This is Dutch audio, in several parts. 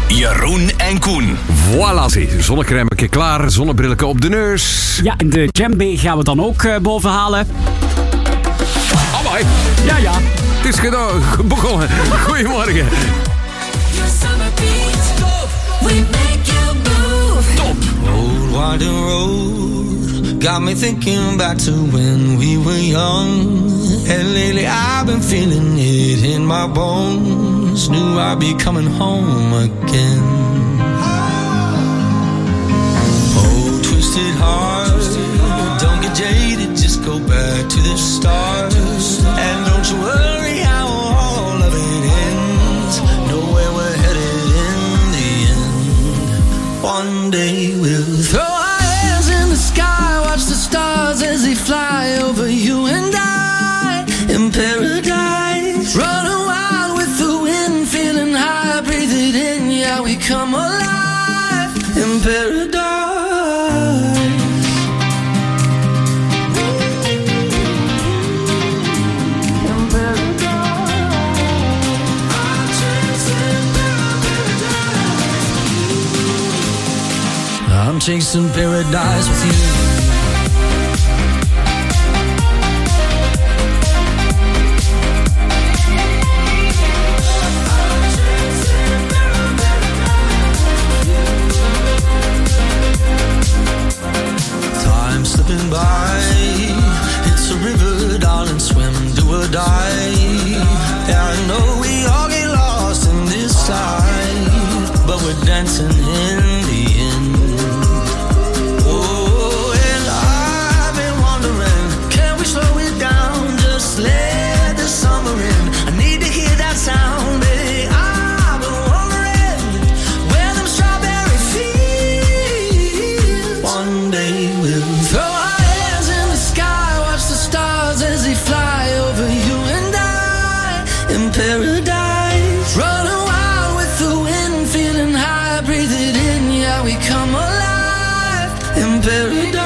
Jeroen en Koen. Voilà, zie. Zonnecrème klaar, zonnebrillen op de neus. Ja, en de djembe gaan we dan ook bovenhalen. Amai. Ja. Het is begonnen. Goedemorgen. Top. Old winding road got me thinking back to when we were young. And lately I've been feeling it in my bones. Knew I'd be coming home again. Oh, twisted heart, don't get jaded, just go back to the start. And don't you worry how all of it ends. Know where we're headed in the end. One day we'll throw our hands in the sky, watch the stars as they fly over you and I. In paradise, running wild with the wind, feeling high, breathe it in, yeah, we come alive in paradise. I'm chasing paradise with you. Slipping by, it's a river, darling, swim, do or die. Yeah, I know we all get lost in this life, but we're dancing in the end. Oh, and I've been wondering, can we slow it down, just let the summer in. I need to hear that sound, baby. I've been wondering where them strawberry fields. One day we'll throw our hands in the sky, watch the stars as they fly over you and I in paradise. Running wild with the wind, feeling high, breathe it in, yeah, we come alive in paradise.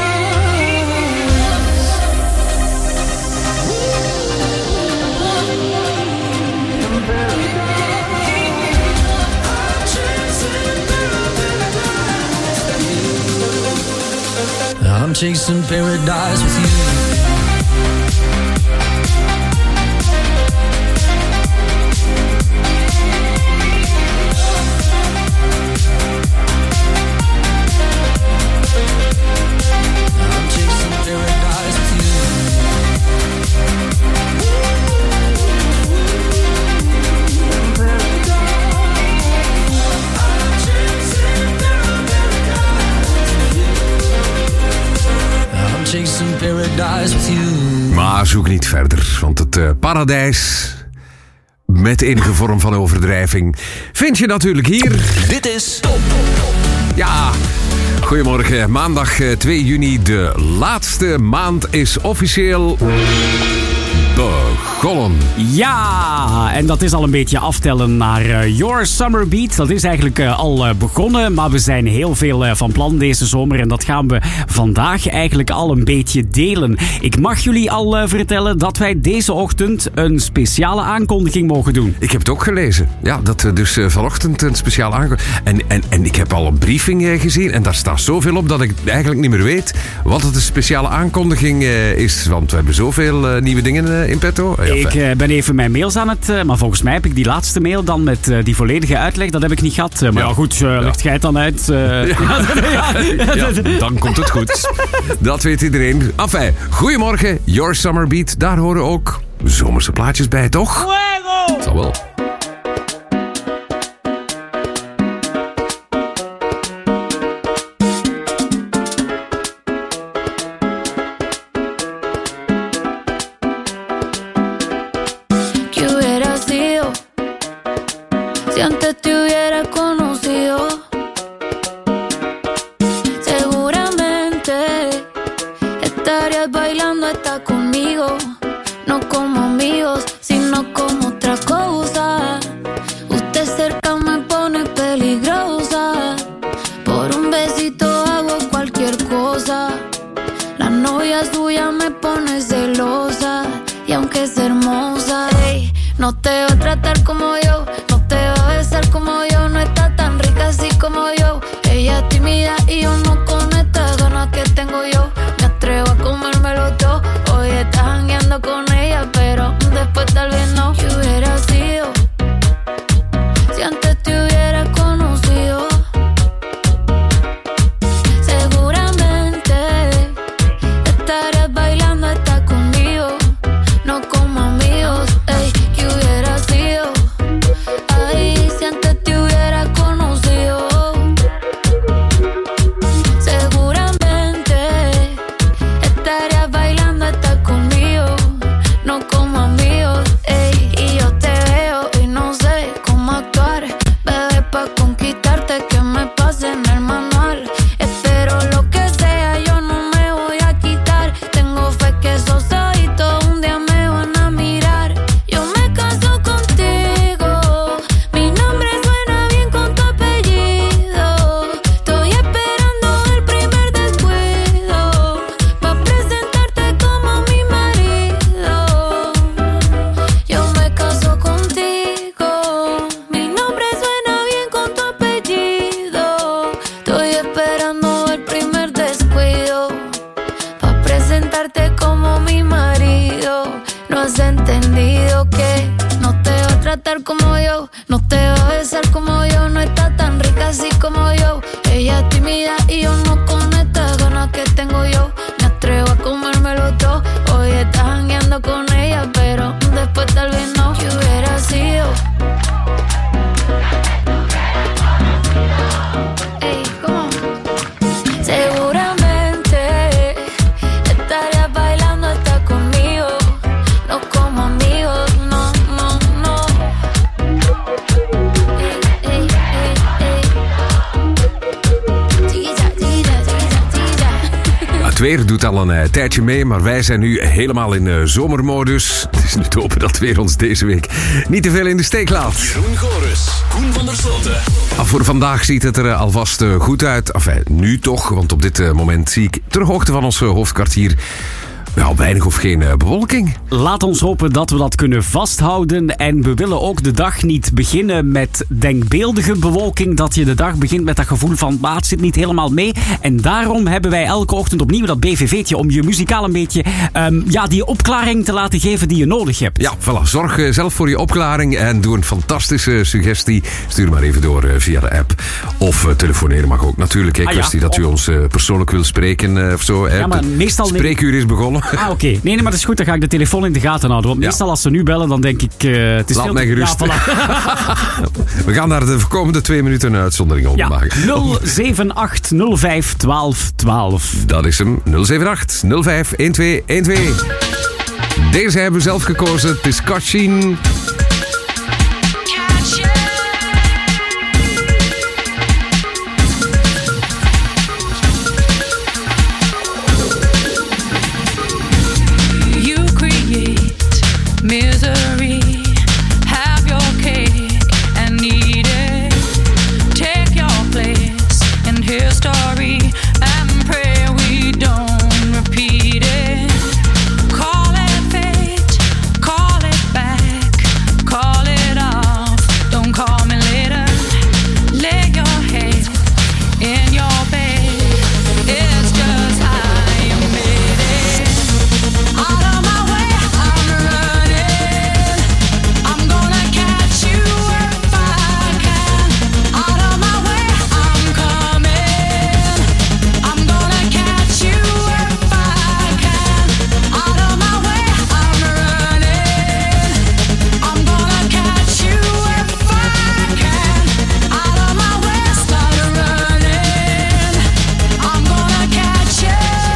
I'm chasing paradise with you. I'm chasing paradise with you. Chasing paradise with you. Maar zoek niet verder, want het paradijs, met enige vorm van overdrijving, vind je natuurlijk hier. Dit is Top. Ja, goedemorgen. Maandag 2 juni, de laatste maand is officieel begonnen. Ja, en dat is al een beetje aftellen naar Your Summer Beat. Dat is eigenlijk al begonnen, maar we zijn heel veel van plan deze zomer. En dat gaan we vandaag eigenlijk al een beetje delen. Ik mag jullie al vertellen dat wij deze ochtend een speciale aankondiging mogen doen. Ik heb het ook gelezen. Ja, dat we dus vanochtend een speciale aankondiging. En ik heb al een briefing gezien. En daar staat zoveel op dat ik eigenlijk niet meer weet wat het een speciale aankondiging is. Want we hebben zoveel nieuwe dingen in petto. Ja, ik ben even mijn mails aan het... maar volgens mij heb ik die laatste mail dan met die volledige uitleg. Dat heb ik niet gehad. Maar ja, goed, legt jij het dan uit? Dan komt het goed. Dat weet iedereen. Enfin, goedemorgen. Your Summer Beat. Daar horen ook zomerse plaatjes bij, toch? Fuego! Zal wel. Si antes te hubiera conocido, seguramente estarías bailando hasta conmigo. No como amigos, sino como otra cosa. Ella es tímida y yo no con estas ganas que tengo yo. Me atrevo a comérmelo todo. Hoy estás jangueando con ella, pero después tal vez no. ¿Qué hubiera sido? Ey, ¿cómo? Seguramente estarías bailando hasta conmigo. No como amigos, no, no, no. Ey, ey, ey, ey. Het weer doet al een tijdje mee, maar wij zijn nu helemaal in zomermodus. Het is nu te hopen dat het weer ons deze week niet te veel in de steek laat. Jeroen Goris, Koen van der Sloten. Voor vandaag ziet het er alvast goed uit. Enfin, nu toch, want op dit moment zie ik ter hoogte van ons hoofdkwartier weinig of geen bewolking. Laat ons hopen dat we dat kunnen vasthouden. En we willen ook de dag niet beginnen met denkbeeldige bewolking. Dat je de dag begint met dat gevoel van, maar het zit niet helemaal mee. En daarom hebben wij elke ochtend opnieuw dat BVV'tje om je muzikaal een beetje die opklaring te laten geven die je nodig hebt. Ja, voilà. Zorg zelf voor je opklaring en doe een fantastische suggestie. Stuur maar even door via de app. Of telefoneren mag ook natuurlijk. Hè. Kwestie dat u ons persoonlijk wil spreken of zo. Ja, maar meestal... Spreekuur is begonnen. Oké. Nee, maar dat is goed. Dan ga ik de telefoon in de gaten houden. Want meestal als ze nu bellen, dan denk ik... het is laat mij gerust. Ja, voilà. We gaan daar de komende 2 minuten een uitzondering op maken. 078 05 12 12. Dat is hem. 078 05 1212. Deze hebben we zelf gekozen. Het is Kachin. Misery, have your cake and eat it. Take your place in history and pray we don't repeat it. Call it fate, call it back, call it off. Don't call me later. Lay your head in your bed. It's just how you made it. Out of my way, I'm running. I'm gonna catch you if I can. Out of my way, I'm coming. I'm gonna catch you if I can. Out of my way, I'm running. I'm gonna catch you if I can. Out of my way, start running. I'm gonna catch you.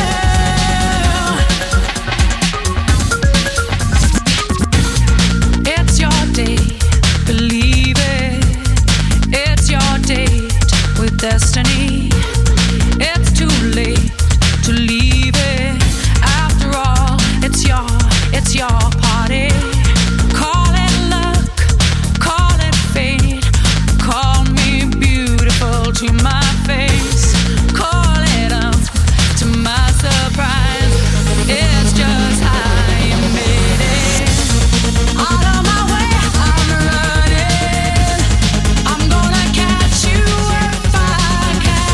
It's your day, believe it. It's your date with destiny. It's too late to leave it. After all, it's your party. Call it luck, call it fate. Call me beautiful to my face. Call it up to my surprise. It's just how you made it. Out of my way, I'm running. I'm gonna catch you if I can.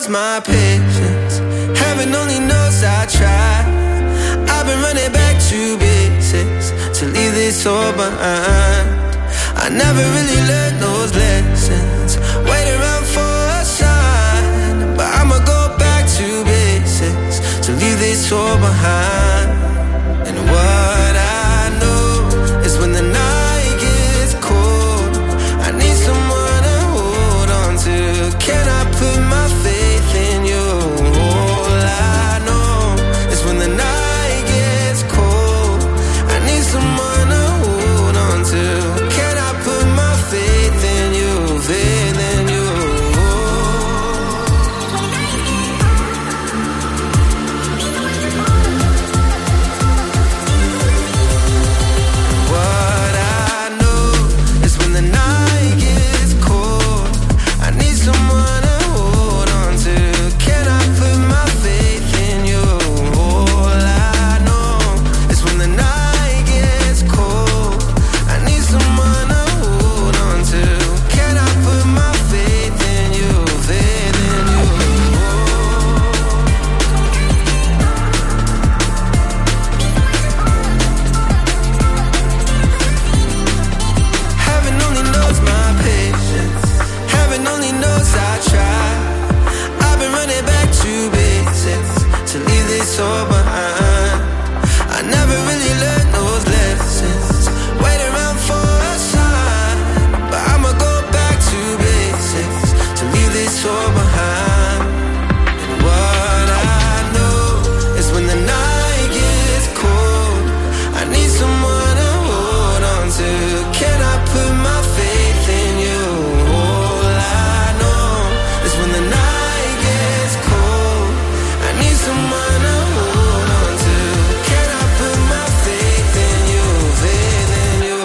knows my patience. Heaven only knows I try. I've been running back to basics to leave this all behind. I never really learned those lessons. Wait around for a sign, but I'ma go back to basics to leave this all behind. And what I know is when the night gets cold, I need someone to hold on to. Can I put my faith in you? All I know is when the night gets cold, I need someone to hold on to. Can I put my faith in you? Faith in you. What I know is when the night gets cold, I need someone to hold on to. Can I put my faith in you? All I know is when the night gets cold, I need someone to hold on to. Can I put my faith in you? Faith in you. Heaven only knows my patience. Heaven only knows I try. I've been running back to basics to leave this all behind. I never really learned those lessons. Wait around for a sign, but I'ma go back to basics to leave this all behind. And what I know is when the night gets cold, I need someone to hold on to. Can I put my faith in you? All I know is when the night gets cold, I need someone to hold on to. Can I put my faith in you? Faith in you.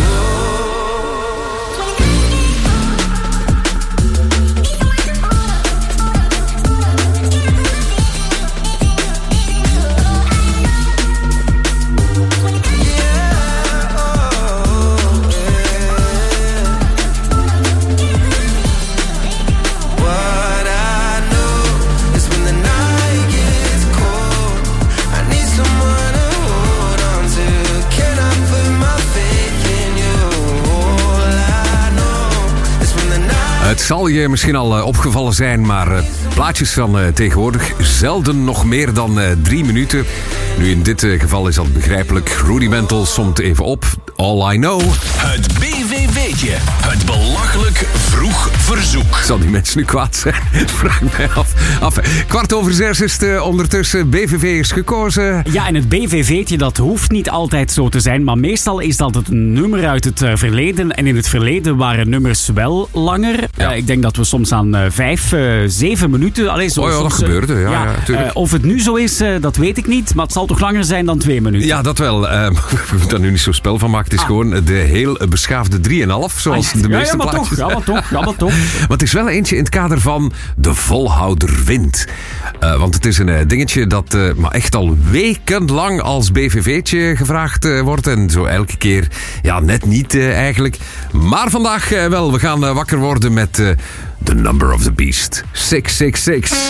What I know is when the night gets cold, I need someone to hold on to. Can I put my faith in you? All I know is when the night. Het zal je misschien al opgevallen zijn, maar plaatjes van tegenwoordig zelden nog meer dan 3 minuten. Nu, in dit geval is dat begrijpelijk. Rudimental somt even op. All I Know. Het BVV'tje. Het belachelijk vroeg verzoek. Zal die mensen nu kwaad zijn? Vraag mij af. 5:15 is het ondertussen. BVV is gekozen. Ja, en het BVV'tje, dat hoeft niet altijd zo te zijn, maar meestal is dat het een nummer uit het verleden. En in het verleden waren nummers wel langer. Ja. Ik denk dat we soms aan 5, 7 minuten... Allee, zo, Oh ja, dat soms, gebeurde. Ja, tuurlijk. of het nu zo is, dat weet ik niet, maar het zal toch langer zijn dan 2 minuten. Ja, dat wel. We moeten daar nu niet zo spel van maken. Het is gewoon de heel beschaafde 3,5, zoals de meeste maar plaatjes. toch, ja, maar toch. Maar het is wel eentje in het kader van de volhouder wint. Want het is een dingetje dat maar echt al wekenlang als BVV'tje gevraagd wordt. En zo elke keer, ja, net niet eigenlijk. Maar vandaag wel. We gaan wakker worden met The Number of the Beast. 666.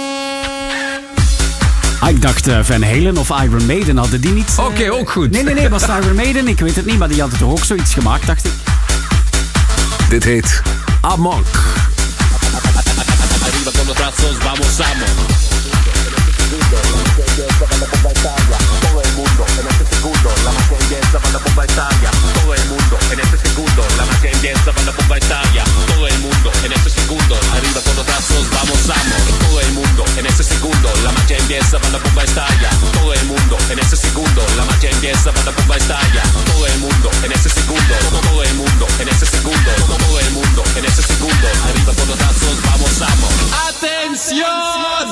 Ik dacht Van Halen of Iron Maiden hadden die niet... Oké, ook goed. Nee, was het Iron Maiden? Ik weet het niet, maar die hadden toch ook zoiets gemaakt, dacht ik. Dit heet Amok. Arriba con los brazos, vamos, vamos. Todo el mundo en este segundo, la magia empieza para la bomba estalla. Todo el mundo en este segundo, la magia empieza para la bomba estalla. Todo el mundo en este segundo, arriba con los brazos, vamos, vamos. Todo el mundo en este segundo, la magia empieza para la bomba estalla. Todo el mundo en este segundo, la magia empieza para la bomba estalla. Todo el mundo en este segundo, todo el mundo en este segundo, todo el mundo en este segundo, arriba con los brazos, vamos, vamos. ¡Atención!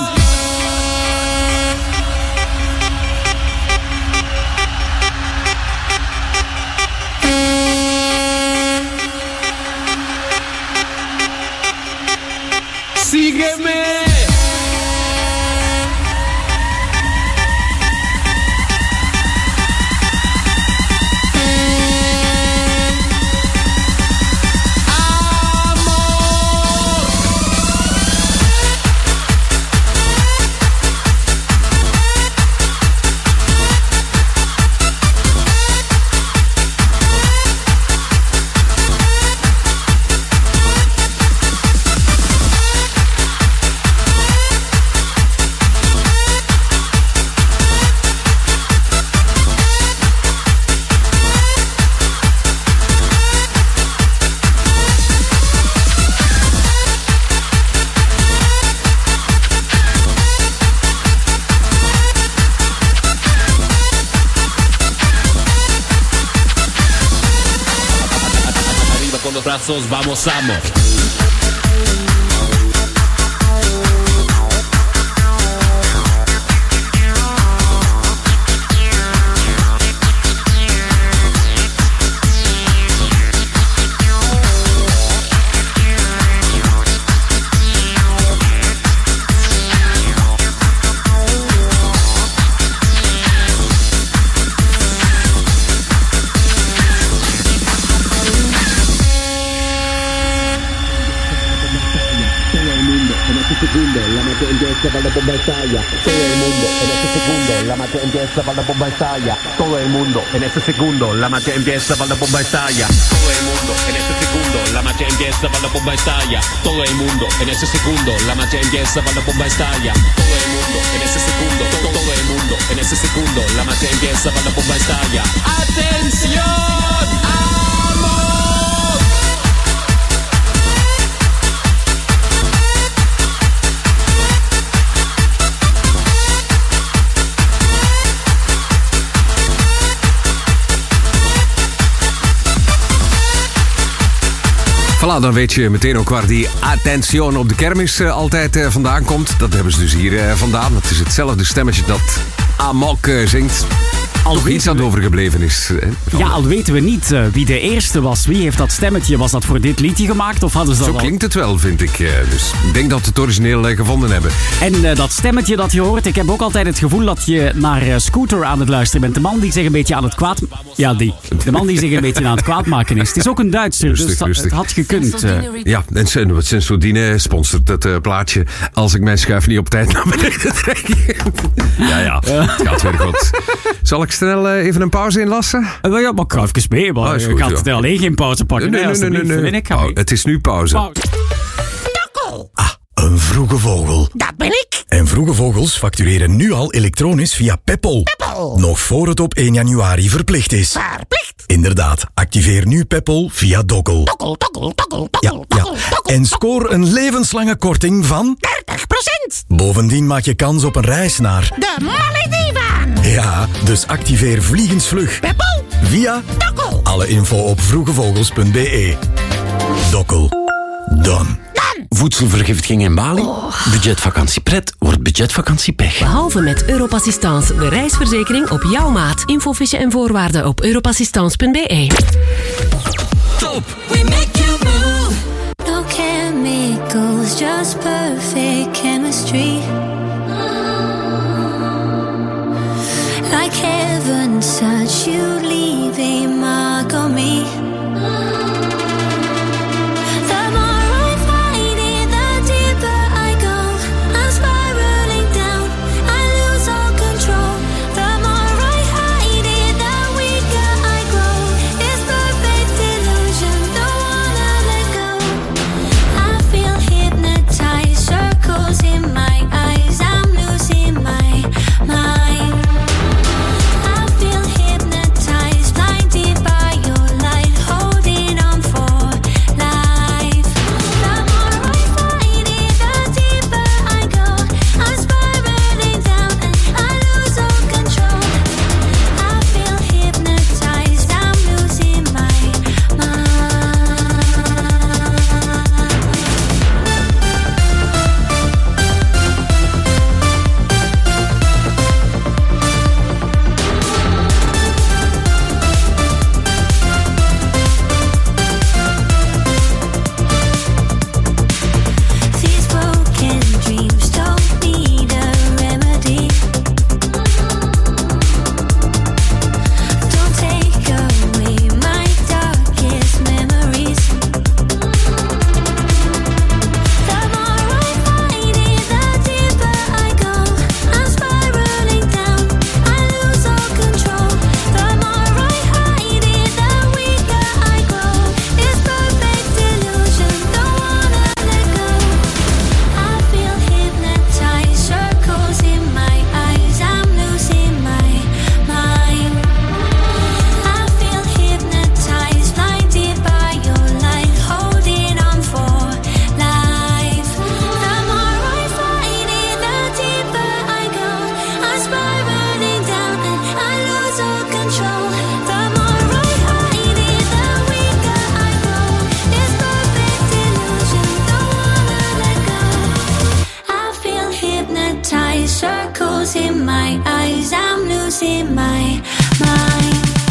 ¡Sígueme! brazos, vamos, vamos. La magia empieza para la bomba estalla. Todo el mundo en ese segundo. La magia empieza para la bomba estalla. Todo el mundo en ese segundo. La magia empieza para la bomba estalla. Todo el mundo en ese segundo, la magia empieza para la bomba estalla. Todo el mundo en ese segundo, la magia empieza para la bomba estalla. Todo el mundo en ese segundo, todo el mundo en ese segundo, la magia empieza para la bomba estalla. ¡Atención! Voilà, dan weet je meteen ook waar die attention op de kermis altijd vandaan komt. Dat hebben ze dus hier vandaan. Het is hetzelfde stemmetje dat Amok zingt. Toch iets dat overgebleven is. Ja, al weten we niet wie de eerste was. Wie heeft dat stemmetje? Was dat voor dit liedje gemaakt? Of hadden ze dat Zo al? klinkt het wel, vind ik. Dus ik denk dat we het origineel gevonden hebben. En dat stemmetje dat je hoort, ik heb ook altijd het gevoel dat je naar Scooter aan het luisteren bent. De man die zich een beetje aan het kwaad... Ja, die. De man die zich een beetje aan het kwaad maken is. Het is ook een Duitser, Rustig, dus het had gekund. Ja, en Sensodine sponsort het plaatje als ik mijn schuif niet op tijd naar beneden trek. Ja, het gaat weer goed. Zal ik snel even een pauze inlassen? Ja, maar ik ga even mee, maar je gaat alleen geen pauze pakken. Nee. Ik ga mee. Het is nu pauze. Een vroege vogel. Dat ben ik. En vroege vogels factureren nu al elektronisch via Peppol. Nog voor het op 1 januari verplicht is. Verplicht? Inderdaad, activeer nu Peppol via Dokkel. Tokkel. Ja. En scoor een levenslange korting van 30%. Bovendien maak je kans op een reis naar De Malediven. Ja, dus activeer vliegensvlug Peppol. via Dokkel. Alle info op vroegevogels.be. Dokkel. Done. Voedselvergiftiging in Bali? Budgetvakantie pret wordt budgetvakantie pech. Behalve met Europassistance, de reisverzekering op jouw maat. Infofiche en voorwaarden op europassistance.be. Top! We make you move. No chemicals, just perfect chemistry. Like heaven touch, you leave a mark on me. The more I fight it, the deeper I go. I'm spiraling down, I lose all control. The more I hide it, the weaker I grow. It's perfect illusion, don't wanna let go. I feel hypnotized, circles in my eyes. I'm losing my mind. I feel hypnotized. circles in my eyes. I'm losing my mind.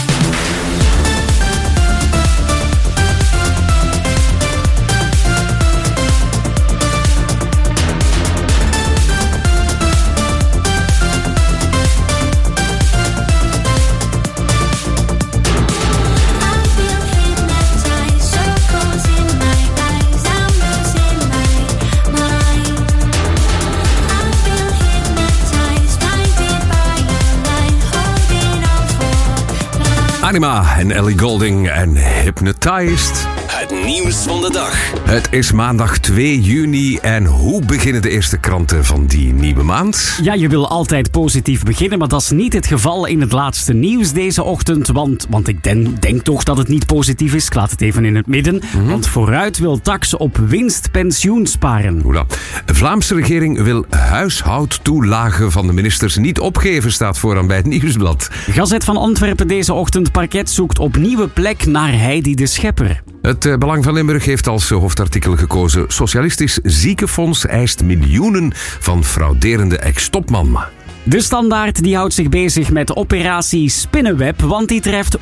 Anima en Ellie Goulding en Hypnotized. Het nieuws van de dag. Het is maandag 2 juni en hoe beginnen de eerste kranten van die nieuwe maand? Ja, je wil altijd positief beginnen, maar dat is niet het geval in het laatste nieuws deze ochtend. Want ik denk toch dat het niet positief is. Ik laat het even in het midden. Want vooruit wil Tax op winst pensioen sparen. Oela. De Vlaamse regering wil huishoudtoelagen van de ministers niet opgeven, staat vooraan bij het Nieuwsblad. Gazet van Antwerpen deze ochtend. Parket zoekt op nieuwe plek naar Heidi de Schepper. Het Belang van Limburg heeft als hoofdartikel gekozen: Socialistisch Ziekenfonds eist miljoenen van frauderende ex-topman. De Standaard die houdt zich bezig met operatie Spinnenweb, want die treft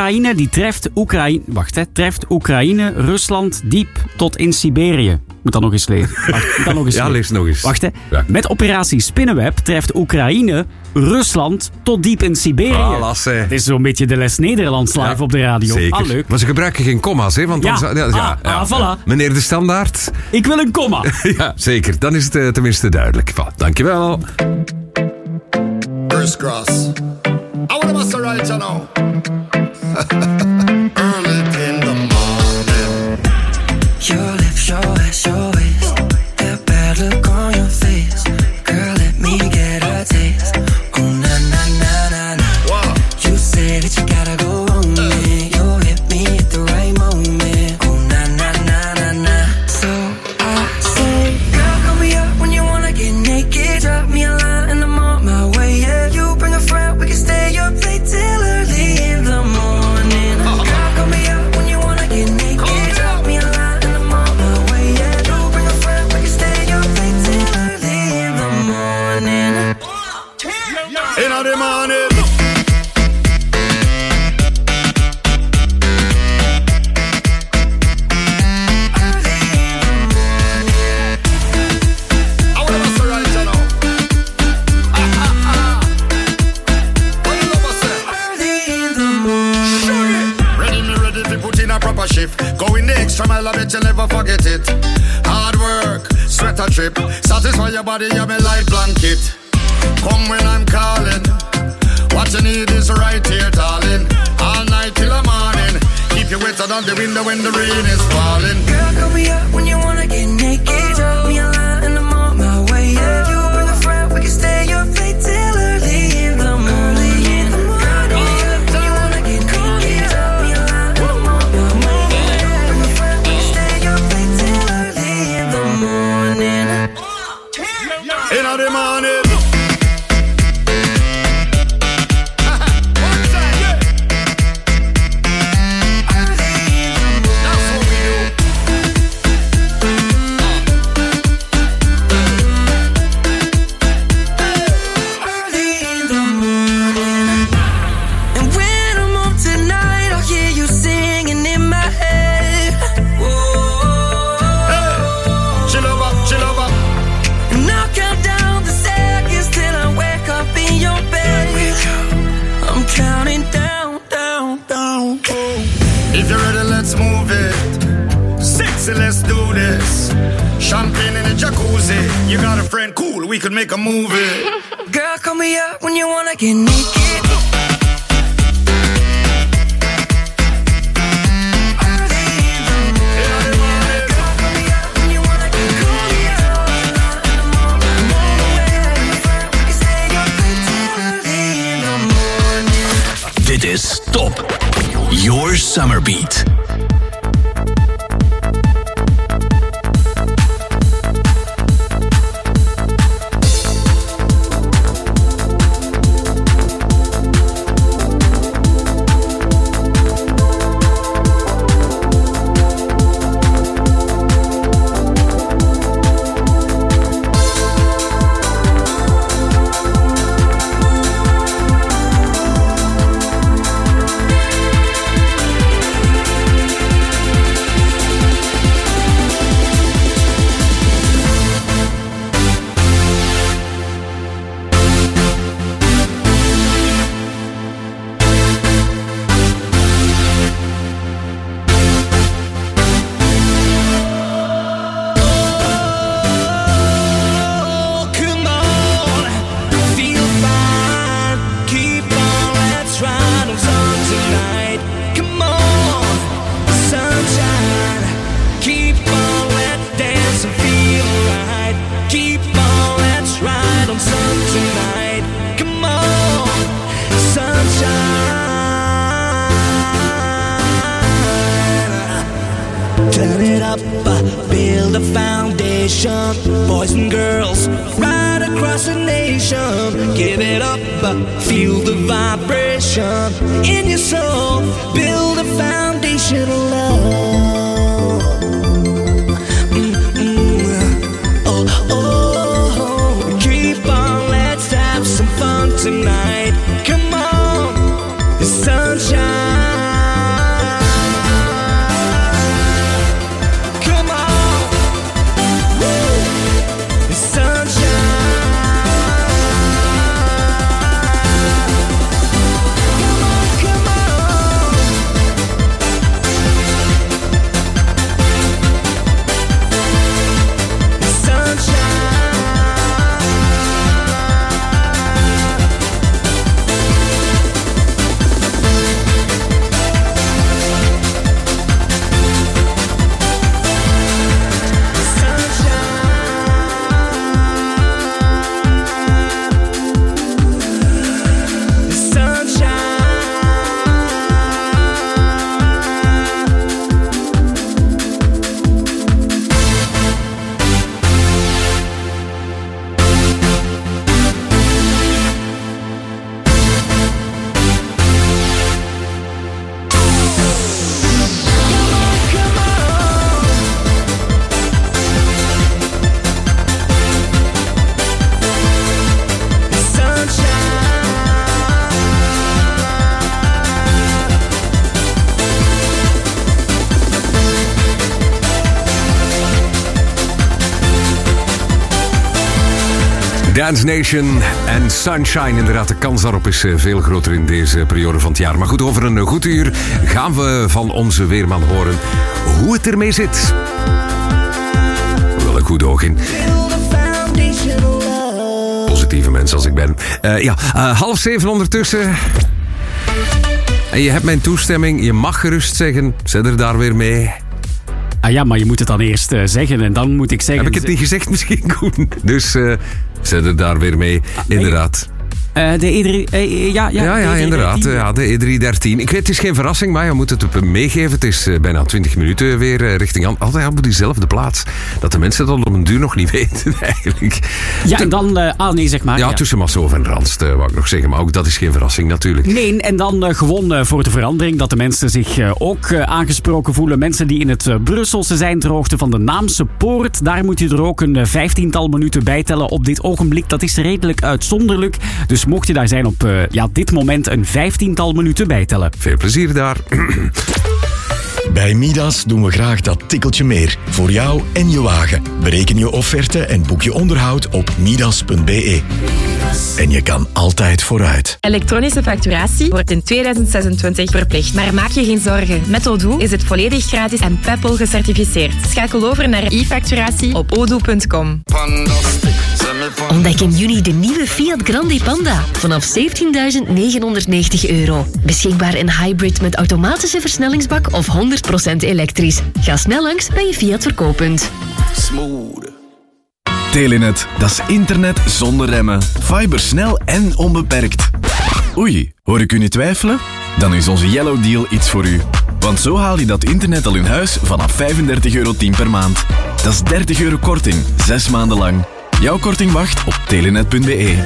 Oekraïne, Rusland diep tot in Siberië. Moet dat nog eens lezen. Ja, lees nog eens. Wacht, hè. Ja. Met operatie Spinnenweb treft Oekraïne Rusland tot diep in Siberië. Het is zo'n beetje de les Nederlands live op de radio. Zeker. Ah, leuk. Maar ze gebruiken geen comma's, hè? Want Ja. dan Voilà. Meneer de Standaard. Ik wil een komma. Ja, zeker. Dan is het tenminste duidelijk. Voilà, dankjewel. Crisscross. I want to must right you know. Early in the morning. Your lips, your ass, your waist. That bad look on your face. Girl, let me get a taste. Oh, na, na, na, na, na. Wow. You say that you gotta go on me. You hit me at the right moment. Oh, na, na, na, na, na. So I say, girl, call me up when you wanna get naked. Drop me a line and I'm on my way. Yeah, you bring a friend, we can stay up late till early in the morning. Girl, call me up when you wanna get naked. Drop me a line and I'm on my way. Yeah, you bring a friend, we can stay up late till early in the morning. In the morning. I want to must right you know. What you love us say? Early in the morning. Ready, me ready to put in a proper shift. Going the extra mile, I bet you never forget it. Hard work, sweat a trip. Satisfy your body, you're my life blanket. Come when I'm calling. What you need is right here, darling. All night till the morning. Keep you wetter than the window when the rain is falling. Girl, call me up when you wanna get naked. Drop me a line and I'm on my way. Yeah, you bring a friend, we can stay up late till early in the morning. Girl, call me up when you wanna get naked. Drop me a line and I'm on my way. Yeah, bring a friend, we can stay up late till early in the morning. In the morning. That's what we do. Early in the morning. And when I'm up tonight, I'll hear you singing in my head. Whoa. Chill over. And I'll count down the seconds till I wake up in your bed. I'm counting down, down, down. If you're ready, let's move it. Sexy, let's do this. Champagne in the jacuzzi. You got a friend, cool, we could make a movie. Girl, call me up when you wanna get naked. Dit is Top. Your Summer Beat. boys and girls right across the nation. Give it up, feel the vibration in your soul. Build a foundation of love. Oh, keep on, let's have some fun tonight. Come on, the sunshine. Dance Nation en Sunshine. Inderdaad, de kans daarop is veel groter in deze periode van het jaar. Maar goed, over een goed uur gaan we van onze weerman horen hoe het ermee zit. Wel een goed oog in. Positieve mens als ik ben. 6:30 ondertussen. En je hebt mijn toestemming. Je mag gerust zeggen, zet er daar weer mee. Ah ja, maar je moet het dan eerst zeggen en dan moet ik zeggen... Heb ik het niet gezegd misschien, Koen? Dus zet er daar weer mee, inderdaad. De E3... inderdaad. De E313. Ik weet, het is geen verrassing, maar je moet het op meegeven. Het is bijna 20 minuten weer richting... Altijd op diezelfde plaats. Dat de mensen dat op een duur nog niet weten, eigenlijk. Ja, en dan... zeg maar. Ja, tussen Massoof en Randst, wou ik nog zeggen. Maar ook dat is geen verrassing, natuurlijk. Nee, en dan gewoon voor de verandering. Dat de mensen zich ook aangesproken voelen. Mensen die in het Brusselse zijn ter hoogte van de Naamse Poort. Daar moet je er ook een 15-tal minuten bij tellen op dit ogenblik. Dat is redelijk uitzonderlijk. Dus mocht je daar zijn op dit moment een 15-tal minuten bijtellen. Veel plezier daar. Bij Midas doen we graag dat tikkeltje meer. Voor jou en je wagen. Bereken je offerte en boek je onderhoud op midas.be. En je kan altijd vooruit. Elektronische facturatie wordt in 2026 verplicht. Maar maak je geen zorgen. Met Odoo is het volledig gratis en Peppol gecertificeerd. Schakel over naar e-facturatie op odoo.com. Ontdek in juni de nieuwe Fiat Grande Panda. Vanaf €17.990. Beschikbaar in hybrid met automatische versnellingsbak of 100% elektrisch. Ga snel langs bij je Fiat verkooppunt. Smooth. Telenet, dat is internet zonder remmen. Fibersnel en onbeperkt. Oei, hoor ik u niet twijfelen? Dan is onze Yellow Deal iets voor u. Want zo haal je dat internet al in huis vanaf €35,10 per maand. Dat is €30 korting, 6 maanden lang. Jouw korting wacht op telenet.be.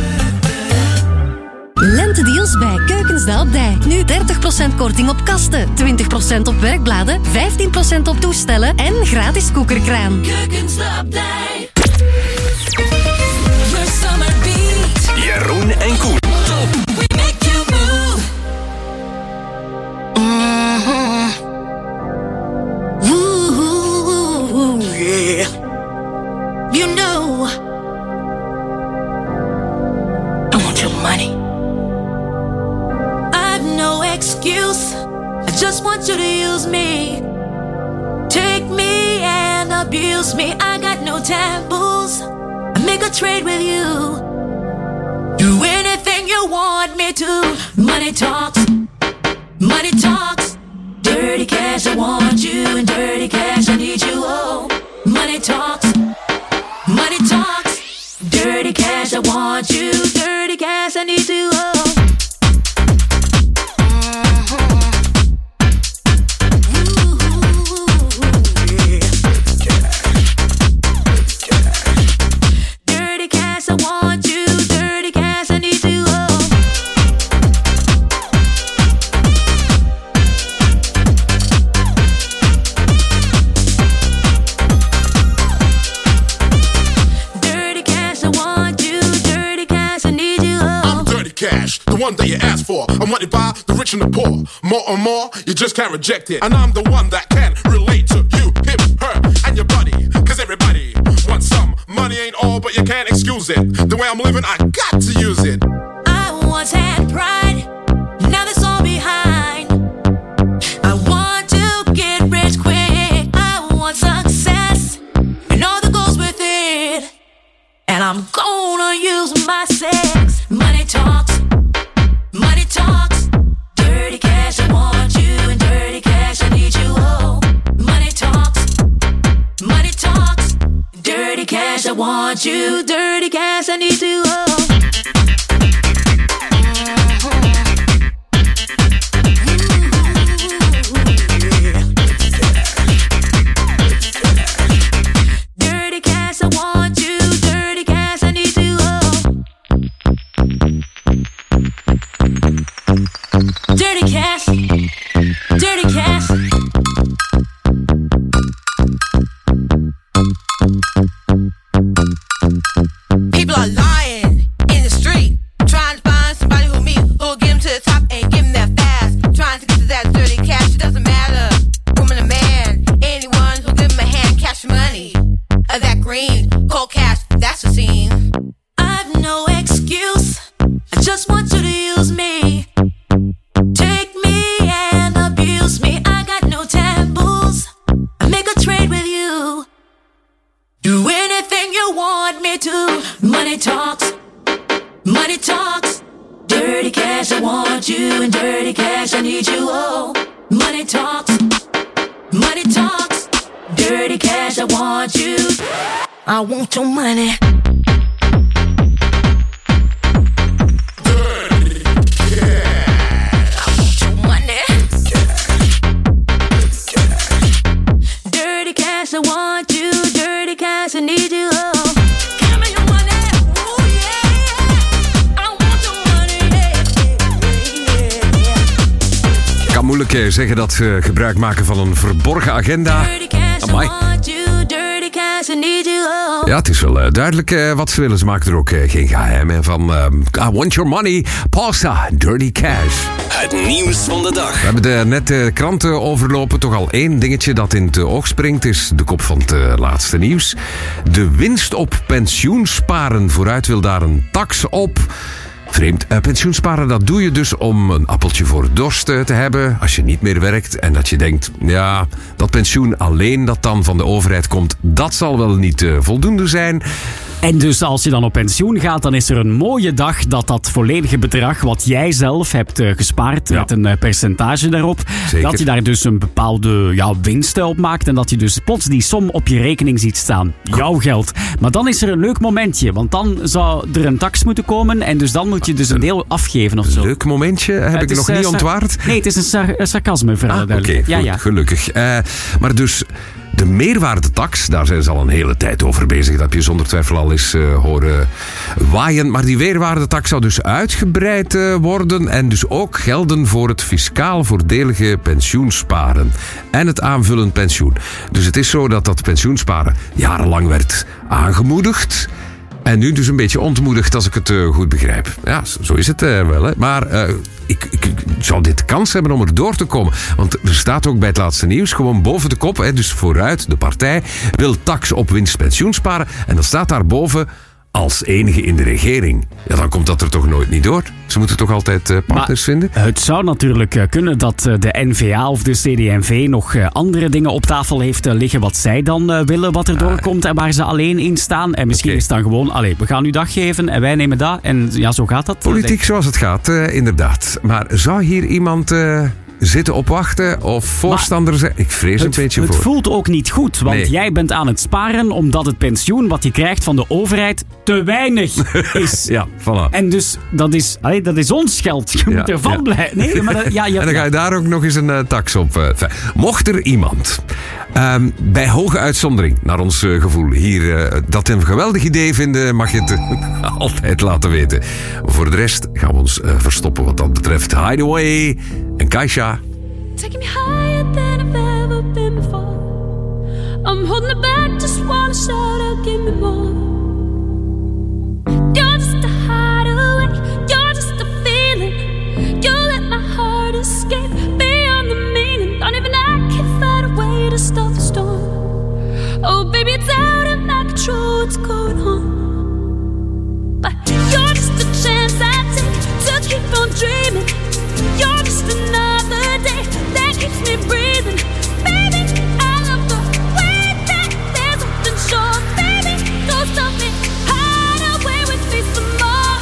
Lentedeals bij Keukensda op Dij. Nu 30% korting op kasten, 20% op werkbladen, 15% op toestellen en gratis koekerkraan. Keukensda op Dij. Your summer beat. Jeroen en Koen. We make you move. Ooh, yeah. You know, I want your money. I've no excuse. I just want you to use me. Take me and abuse me. I got no taboos. I make a trade with you. Do anything you want me to. Money talks. Money talks. Dirty cash, I want you. And dirty cash, I need you. Oh, money talks. Money talks. Dirty cash, I want you. Dirty cash, I need you. Oh. one that you asked for. I'm wanted by the rich and the poor. More and more, you just can't reject it. And I'm the one that can relate to you, him, her, and your buddy. Cause everybody wants some. Money ain't all, but you can't excuse it. The way I'm living, I got to use it. I once had pride, now that's all behind. I want to get rich quick. I want success and all that goes with it. And I'm gonna use my sex. Money talks, money talks. Dirty cash, I want you, and dirty cash, I need you. Oh, money talks, money talks. Dirty cash, I want you, dirty cash, I need you. Oh. Dirty cash, I want you, dirty cash, I need you. Oh. Dirty cash, dirty cash. People are lying in the street, trying to find somebody who'll get them to the top and give them that fast. Trying to get to that dirty cash, it doesn't matter. Woman or man, anyone who'll give them a hand, cash money. That green, cold cash, that's the scene. I've no excuse, I just want you to use me. Take me and abuse me, I got no taboos. I make a trade with you. Do anything you want me to. Money talks, money talks. Dirty cash, I want you, and dirty cash, I need you. Oh, money talks, money talks. Dirty cash, I want you. I want your money. Dirty cash, I want you. Dirty cash, I need you. Oh, give me your money. Oh yeah, I want your money. Ik kan moeilijk zeggen dat ze gebruik maken van een verborgen agenda. Amai. Ja, het is wel duidelijk wat ze willen. Ze maken er ook geen geheim van. I want your money. Pasta, dirty cash. Het nieuws van de dag. We hebben net de kranten overlopen. Toch al één dingetje dat in het oog springt is de kop van het laatste nieuws. De winst op pensioensparen. Vooruit wil daar een tax op. Vreemd. Pensioensparen, dat doe je dus om een appeltje voor dorst te hebben als je niet meer werkt. En dat je denkt, ja, dat pensioen alleen dat dan van de overheid komt, dat zal wel niet voldoende zijn. En dus als je dan op pensioen gaat, dan is er een mooie dag dat volledige bedrag wat jij zelf hebt gespaard, met een percentage daarop, Zeker. dat je daar dus een bepaalde winst op maakt en dat je dus plots die som op je rekening ziet staan. Jouw geld. Maar dan is er een leuk momentje, want dan zou er een tax moeten komen en dus dan moet je dus een deel afgeven of zo. Leuk momentje? Heb ik nog niet ontwaard? Nee, het is een sarcasme verhaal. Oké, gelukkig. Maar dus de meerwaardetax, daar zijn ze al een hele tijd over bezig. Dat heb je zonder twijfel al eens horen waaien. Maar die meerwaardetax zou dus uitgebreid worden en dus ook gelden voor het fiscaal voordelige pensioensparen en het aanvullend pensioen. Dus het is zo dat pensioensparen jarenlang werd aangemoedigd. En nu dus een beetje ontmoedigd, als ik het goed begrijp. Ja, zo is het wel. Hè. Maar ik zou dit kans hebben om er door te komen. Want er staat ook bij het laatste nieuws gewoon boven de kop. Hè, dus vooruit, de partij wil tax op winst pensioensparen. En dan staat daarboven als enige in de regering. Ja, dan komt dat er toch nooit niet door. Ze moeten toch altijd partners vinden? Het zou natuurlijk kunnen dat de N-VA of de CD&V nog andere dingen op tafel heeft liggen wat zij dan willen wat er doorkomt en waar ze alleen in staan. En misschien is het dan gewoon, we gaan u dat geven en wij nemen dat. En ja, zo gaat dat. Politiek zoals het gaat, inderdaad. Maar zou hier iemand zitten op wachten of voorstander zijn? Ik vrees een beetje voor. Het voelt ook niet goed, want jij bent aan het sparen omdat het pensioen wat je krijgt van de overheid te weinig is. Ja, voilà. En dus dat is ons geld. Je moet ervan blijven. Nee, maar en dan ga je daar ook nog eens een tax op. Mocht er iemand bij hoge uitzondering, naar ons gevoel, hier dat een geweldig idee vinden, mag je het altijd laten weten. Maar voor de rest gaan we ons verstoppen wat dat betreft. Hideaway en Kaisha. Taking me higher than I've ever been before. I'm holding it back, just wanna shout out, give me more. You're just a hideaway, you're just a feeling. going on. But you're just a chance I take to keep on dreaming. You're just another day that keeps me breathing. Baby, I love the way that there's nothing short. Baby, don't stop me, hide away with me some more.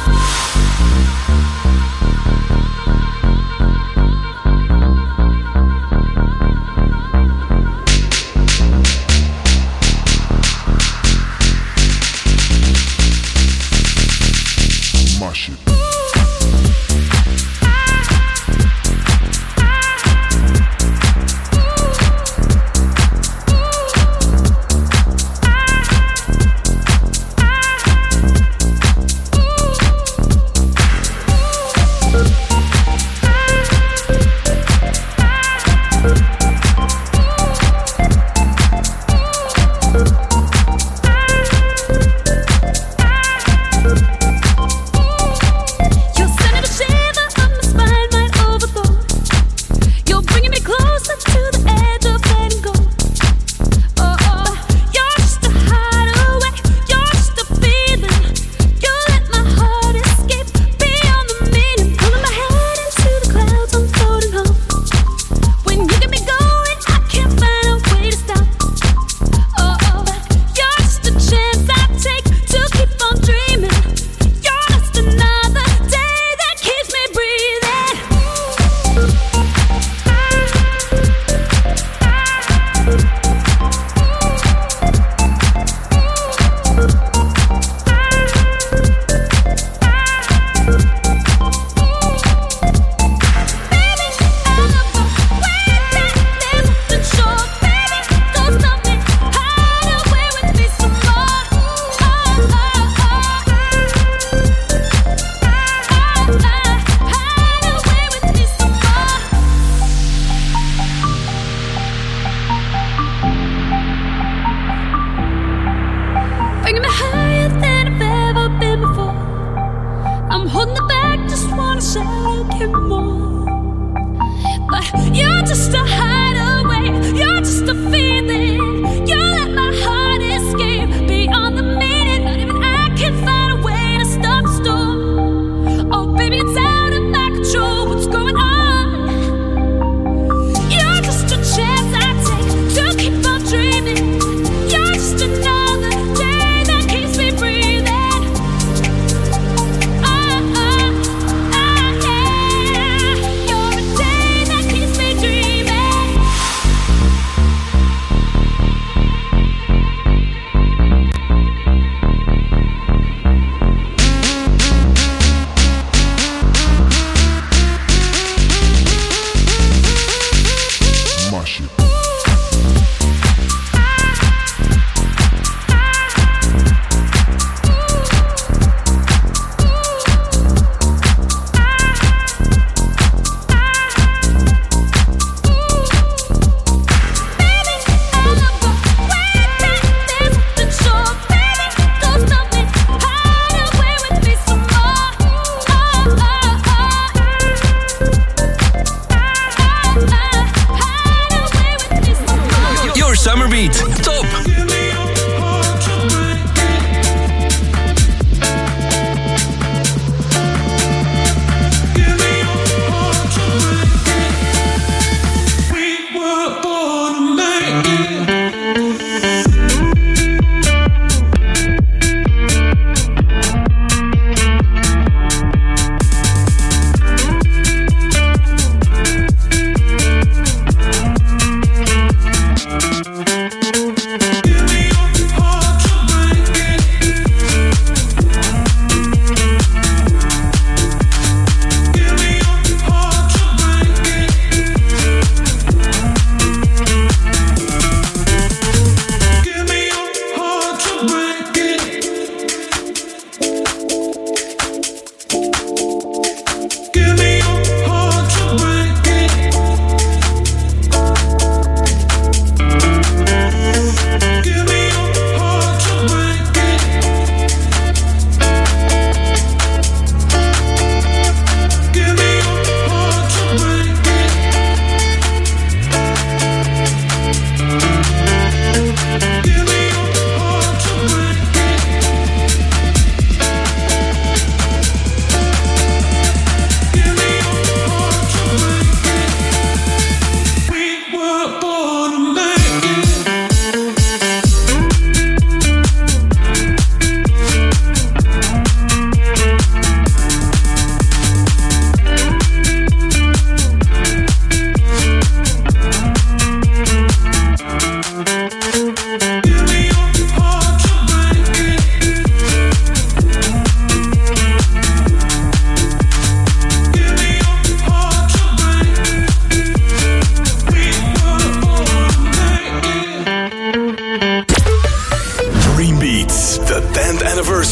Mash it. You're sending a shiver up my spine right overboard. You're bringing me closer to the edge of letting go. Oh, oh, you're just a hideaway. You're just a feeling. You let my heart escape beyond the meaning. Pulling my head into the clouds, I'm floating home. When you get me going, I can't find a way to stop. Oh, oh, you're just a chance I take to keep on dreaming. You're just another day that keeps me breathing. Bringing me higher than I've ever been before. I'm holding it back, just wanna shout, give me more. But you're just a hideaway, you're just a feeling. You let my heart escape beyond the meaning. Not even I can find a way to stop the storm. Oh baby, it's out of my control, what's going on? You're just a chance I take to keep on dreaming. You're just another day that keeps me breathing. Oh, oh, oh, yeah. You're a day that keeps me dreaming.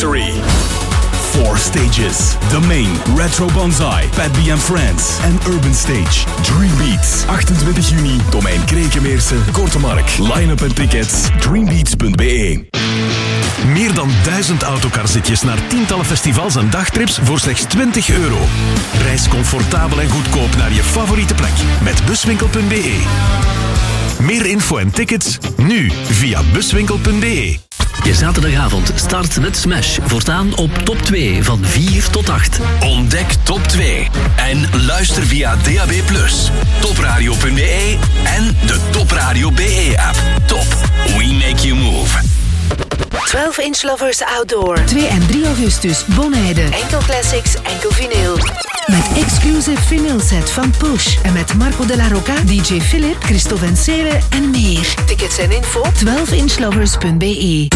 Factory. 4 stages. The Main, Retro Banzai, Pat B and Friends en Urban Stage. Dreambeats, 28 juni, Domein Krekenmeerse, Kortemark. Line-up en tickets, dreambeats.be. Meer dan 1000 autocarzitjes naar tientallen festivals en dagtrips voor slechts €20. Reis comfortabel en goedkoop naar je favoriete plek met buswinkel.be. Meer info en tickets nu via buswinkel.be. Je zaterdagavond start met Smash. Voortaan op Top 2 van 4 tot 8. Ontdek Top 2 en luister via DAB+, topradio.be en de Top Radio BE-app. Top, we make you move. 12 Inch Lovers Outdoor. 2 en 3 augustus, Bonheide. Enkel classics, enkel vinyl. Met exclusive vinyl set van Push. En met Marco de la Rocca, DJ Philip, Christophe en Sele en meer. Tickets en info 12inchlovers.be.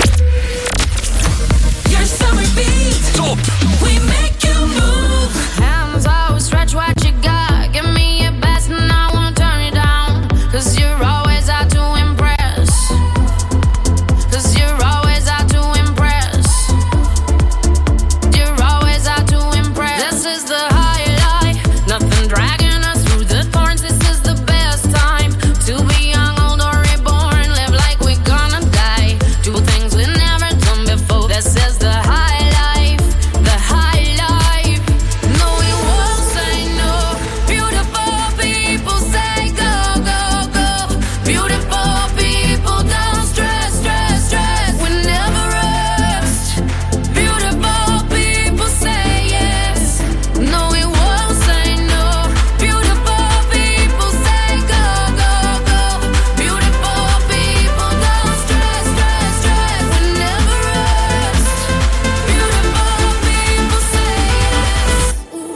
Your summer beat. Top. We make you move. Hands out, stretch what you got. Give me your best and I won't turn it down. 'Cause you're always out to impress. 'Cause you're always out to impress. You're always out to impress. This is the highlight. Nothing dragging us through the thorns. This is the best time to be young, old or reborn. Live like we're gonna die. Do things we never done before. This is the high life. The high life. No, we won't say no. Beautiful people say go, go, go. Beautiful people don't stress, stress, stress. We never rest. Beautiful people say yes. No, we won't say no. Beautiful people say go, go, go. Beautiful people don't stress, stress, stress. We never rest. Beautiful people say yes.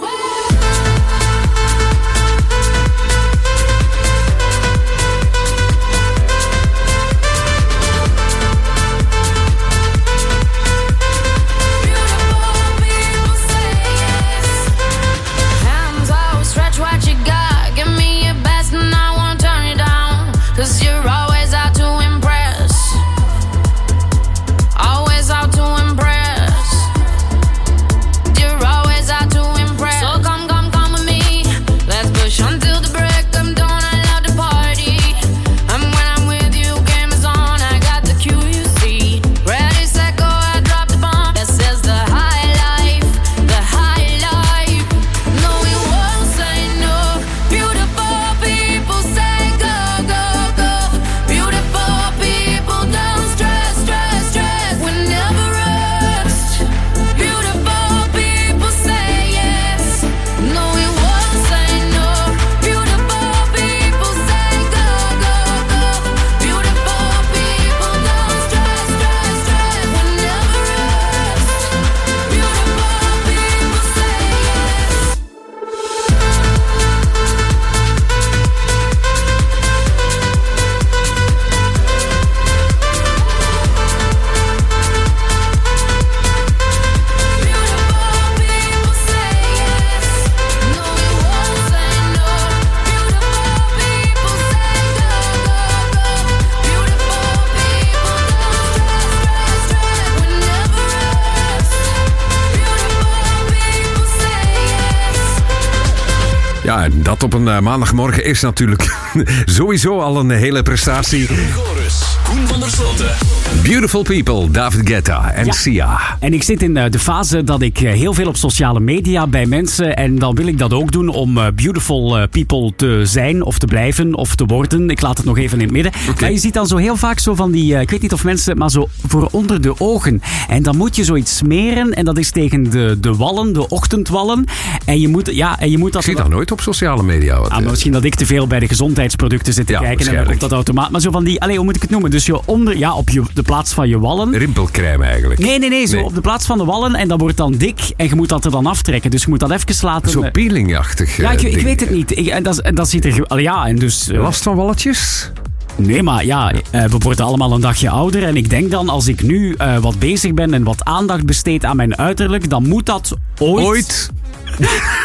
Hands out, stretch what you got. Give me your best and I won't turn it down. 'Cause you're always out to impress. Always out to impress. You're always out to impress. So come, come, come with me. Let's push until the break of dawn. I love the party. And when I'm with you, game is on. I got the cue, you see. Ready, set, go, I drop the bomb. This is the high life. The high life. No, we won't say no. Beautiful people say go, go, go. Beautiful people don't stress, stress, stress. We never rest. Beautiful people say yes. No, we won't say no. Beautiful people say go, go, go. Beautiful people don't stress, stress, stress. We never rest. Beautiful people say yes. Ja, en dat op een maandagmorgen is natuurlijk sowieso al een hele prestatie. Chorus, Koen van der Sloten. Beautiful People, David Guetta en Sia. En ik zit in de fase dat ik heel veel op sociale media bij mensen... en dan wil ik dat ook doen om beautiful people te zijn of te blijven of te worden. Ik laat het nog even in het midden. Okay. Maar je ziet dan zo heel vaak zo van die... ik weet niet of mensen, maar zo voor onder de ogen. En dan moet je zoiets smeren en dat is tegen de wallen, de ochtendwallen. En je moet, dat... Ik zie dat nooit op sociale media. Maar misschien dat ik te veel bij de gezondheidsproducten zit te kijken en dan komt dat automaat. Maar zo van die... hoe moet ik het noemen? Dus je op de plaats van je wallen. Rimpelcrème eigenlijk. Nee. Zo op de plaats van de wallen en dat wordt dan dik en je moet dat er dan aftrekken. Dus je moet dat even laten... Zo peelingachtig. Ja, ik weet het niet. En dat ziet er... en dus... Last van walletjes? Nee, maar we worden allemaal een dagje ouder. En ik denk dan, als ik nu wat bezig ben en wat aandacht besteed aan mijn uiterlijk, dan moet dat ooit...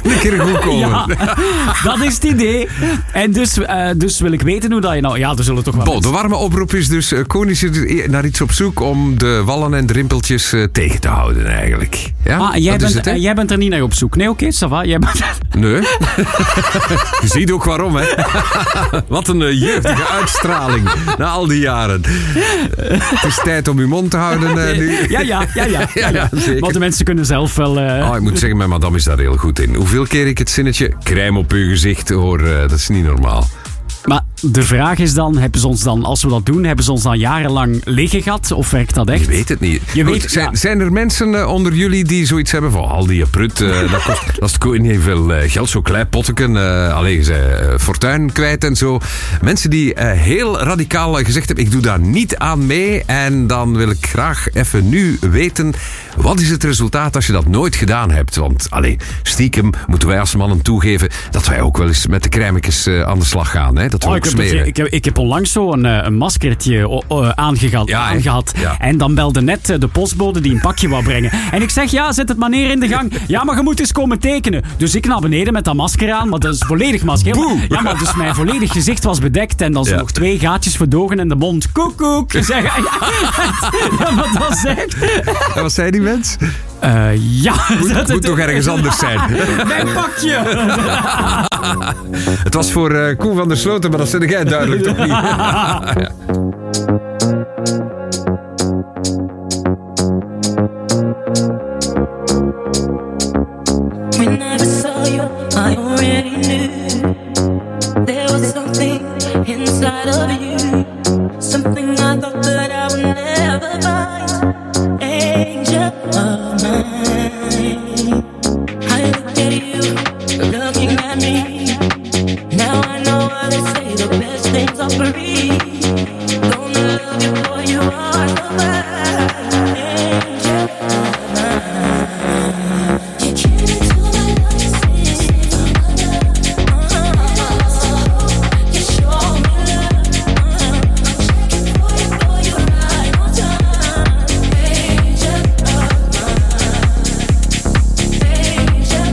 een keer goed komen. Ja, dat is het idee. En dus wil ik weten hoe dat je nou... Ja, er zullen toch wel... Bo, de warme oproep is dus... Koen is er naar iets op zoek om de wallen en de rimpeltjes tegen te houden eigenlijk. Ja? Ah, jij bent er niet naar op zoek. Nee, oké, ça va. Jij bent... Nee. Je ziet ook waarom, hè. Wat een jeugdige uitstraling na al die jaren. Het is tijd om uw mond te houden nu. Ja, zeker. Want de mensen kunnen zelf wel... Ik moet zeggen, mijn madame is daar heel goed in. Hoeveel keer ik het zinnetje crème op uw gezicht hoor, dat is niet normaal. Maar de vraag is dan, als we dat doen, hebben ze ons dan jarenlang liggen gehad? Of werkt dat echt? Je weet het niet. Zijn er mensen onder jullie die zoiets hebben van al die prut, dat is niet veel geld, zo klein potteken, fortuin kwijt en zo. Mensen die heel radicaal gezegd hebben, ik doe daar niet aan mee. En dan wil ik graag even nu weten, wat is het resultaat als je dat nooit gedaan hebt? Want stiekem moeten wij als mannen toegeven dat wij ook wel eens met de crèmetjes aan de slag gaan. Hè? Dat we ook smeren. Ik heb onlangs zo een maskertje aangehad. Ja. En dan belde net de postbode die een pakje wou brengen. En ik zeg, zet het maar neer in de gang. Ja, maar je moet eens komen tekenen. Dus ik naar beneden met dat masker aan, maar dat is volledig masker. Ja, maar dus mijn volledig gezicht was bedekt en dan zo nog 2 gaatjes verdogen en de mond. Koekoek. Zeg, wat was echt? En wat zei die mens? Moet toch ergens anders zijn. Mijn pakje. Het was voor Koen van der Sloten, maar dat zeg jij duidelijk toch niet. When I saw you, I already knew there was something inside of you, something I thought that I would never find. Angel of mine, I look at you, looking at me. Now I know why they say the best things are free. Gonna love you, boy, you are the best. Angel of mine, you came into my life, you show me love. Checking for you, boy, you're right on time. Angel of mine, angel.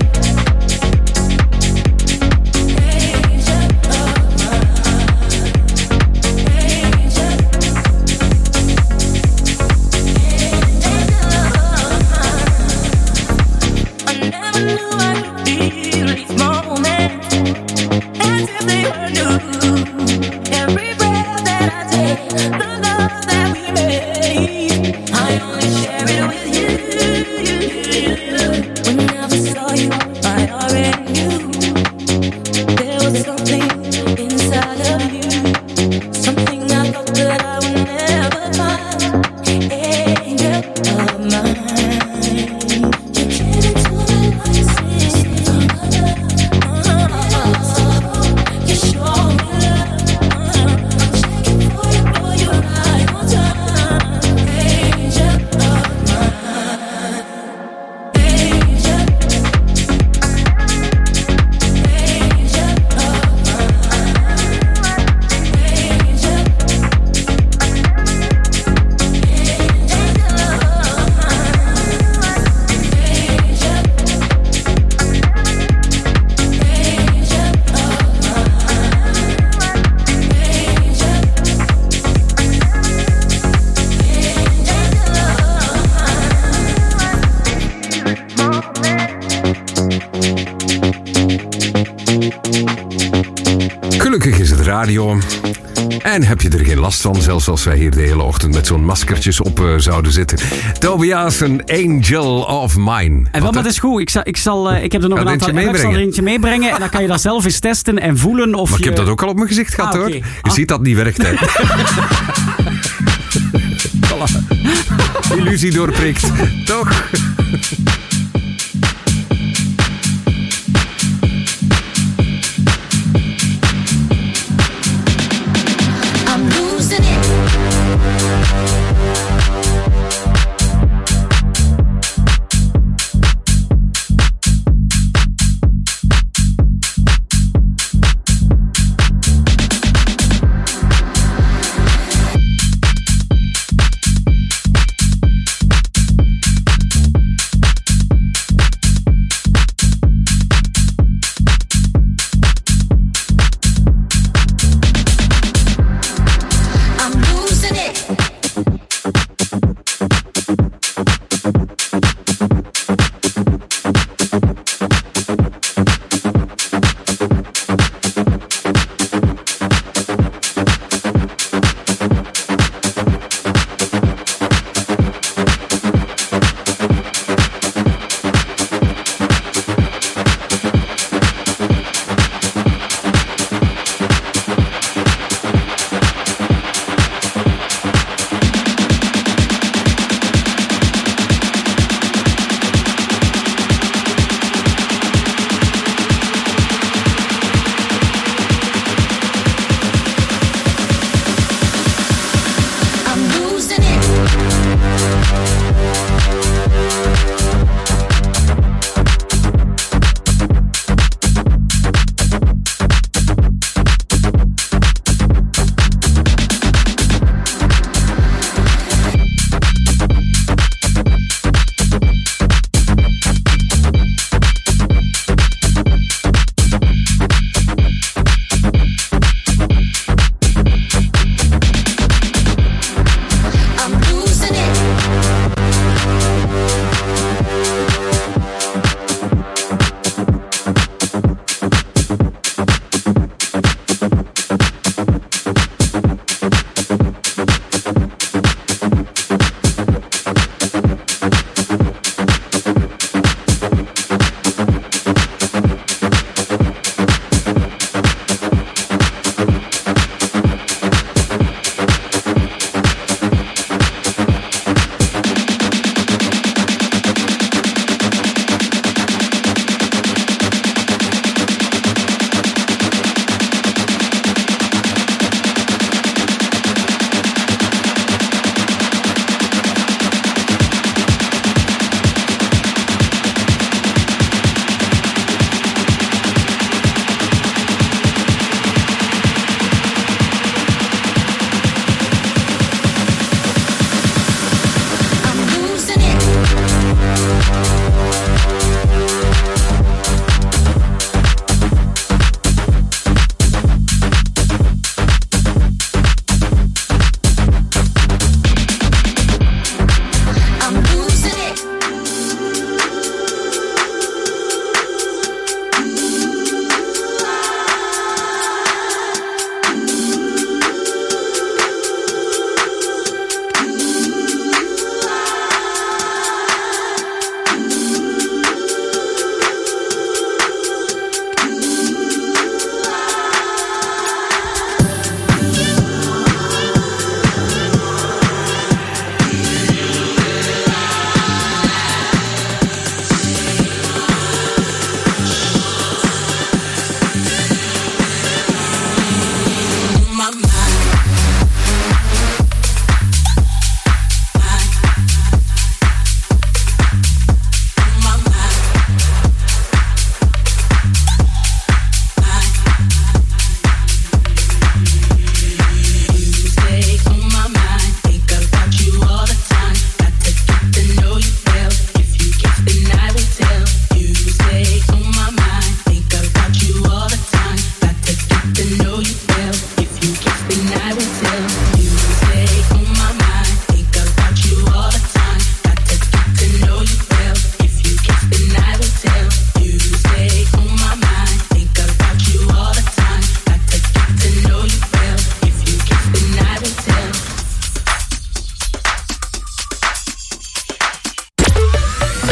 Gelukkig is het radio. En heb je er geen last van, zelfs als wij hier de hele ochtend met zo'n maskertjes op zouden zitten. Tobias, een Angel of Mine. En dat is goed. Ik heb er nog een aantal. Ik zal er eentje meebrengen en dan kan je dat zelf eens testen en voelen of maar ik heb dat ook al op mijn gezicht gehad, hoor. Je ziet dat niet werkt, hè. Illusie doorprikt. Toch?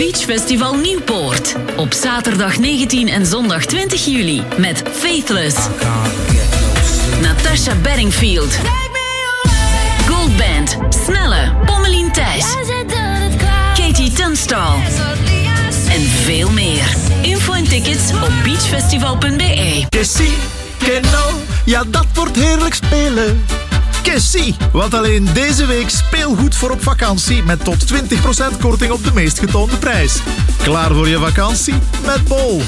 Beach Festival Nieuwpoort. Op zaterdag 19 en zondag 20 juli met Faithless, Natasha Bedingfield, Goldband, Snelle, Pommelien Thijs, Katie Tunstall en veel meer. Info en tickets op beachfestival.be. Kessie, Keno, ja dat wordt heerlijk spelen. Kessie, want alleen deze week speelgoed voor op vakantie met tot 20% korting op de meest getoonde prijs. Klaar voor je vakantie met Bol.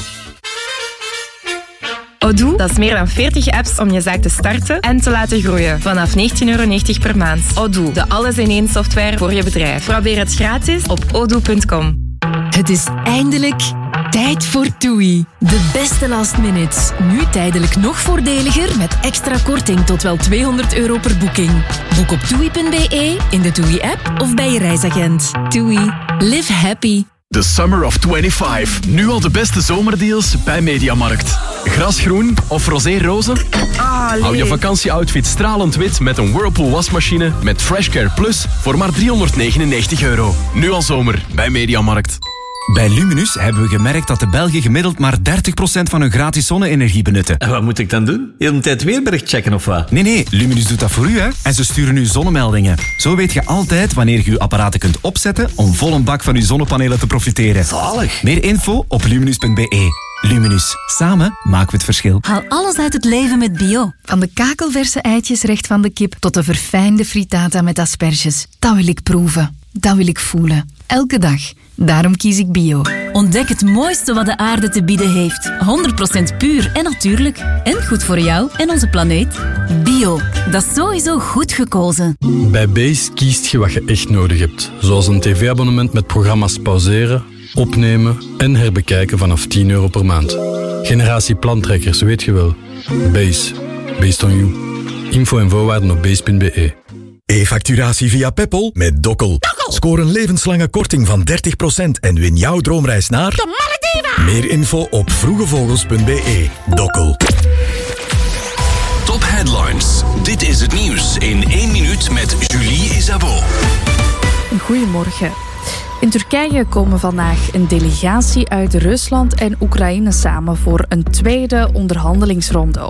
Odoo, dat is meer dan 40 apps om je zaak te starten en te laten groeien. Vanaf €19,90 per maand. Odoo, de alles-in-één software voor je bedrijf. Probeer het gratis op odoo.com. Het is eindelijk tijd voor TUI. De beste last minutes. Nu tijdelijk nog voordeliger met extra korting tot wel €200 per boeking. Boek op TUI.be, in de TUI-app of bij je reisagent. TUI. Live happy. The Summer of 25. Nu al de beste zomerdeals bij Mediamarkt. Grasgroen of rosé-roze? Hou je vakantie-outfit stralend wit met een Whirlpool wasmachine met FreshCare Plus voor maar €399. Nu al zomer bij Mediamarkt. Bij Luminus hebben we gemerkt dat de Belgen gemiddeld maar 30% van hun gratis zonne-energie benutten. En wat moet ik dan doen? Heel de tijd weerbericht checken of wat? Nee, Luminus doet dat voor u, hè. En ze sturen u zonnemeldingen. Zo weet je altijd wanneer je uw apparaten kunt opzetten om vol een bak van uw zonnepanelen te profiteren. Zalig. Meer info op luminus.be. Luminus. Samen maken we het verschil. Haal alles uit het leven met Bio. Van de kakelverse eitjes recht van de kip tot de verfijnde frittata met asperges. Dat wil ik proeven. Dat wil ik voelen. Elke dag. Daarom kies ik Bio. Ontdek het mooiste wat de aarde te bieden heeft. 100% puur en natuurlijk. En goed voor jou en onze planeet. Bio. Dat is sowieso goed gekozen. Bij Base kiest je wat je echt nodig hebt. Zoals een tv-abonnement met programma's pauzeren, opnemen en herbekijken vanaf €10 per maand. Generatie plantrekkers, weet je wel. Base. Based on you. Info en voorwaarden op base.be. E-facturatie via Peppol met Dokkel. Scoor een levenslange korting van 30% en win jouw droomreis naar de Malediven. Meer info op vroegevogels.be. Dokkel. Top Headlines. Dit is het nieuws in 1 minuut met Julie Isabeau. Goedemorgen. In Turkije komen vandaag een delegatie uit Rusland en Oekraïne samen voor een tweede onderhandelingsronde